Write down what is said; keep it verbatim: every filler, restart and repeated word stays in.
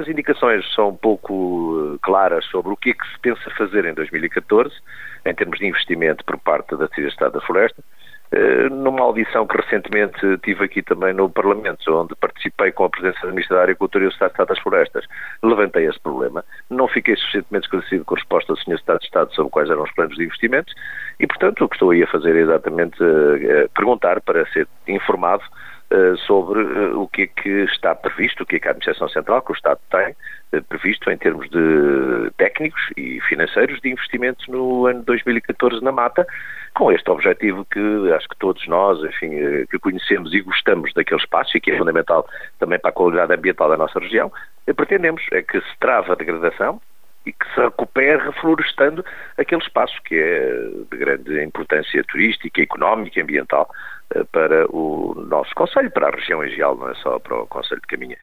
as indicações são um pouco claras sobre o que é que se pensa fazer em dois mil e catorze, em termos de investimento por parte da Secretaria de Estado da Floresta, numa audição que recentemente tive aqui também no Parlamento, onde participei com a presença da Ministra da Agricultura e do Estado das Florestas, levantei esse problema. Não fiquei suficientemente esclarecido com a resposta do senhor Secretário de Estado sobre quais eram os planos de investimentos e, portanto, o que estou aí a fazer é exatamente uh, perguntar para ser informado uh, sobre uh, o que é que está previsto, o que é que a Administração Central, que o Estado tem, uh, previsto em termos de técnicos e financeiros de investimentos no ano dois mil e catorze na mata, com este objetivo que acho que todos nós, enfim, que conhecemos e gostamos daquele espaço e que é fundamental também para a qualidade ambiental da nossa região, pretendemos é que se trave a degradação e que se recupere reflorestando aquele espaço que é de grande importância turística, económica e ambiental para o nosso concelho, para a região em geral, não é só para o concelho de Caminha.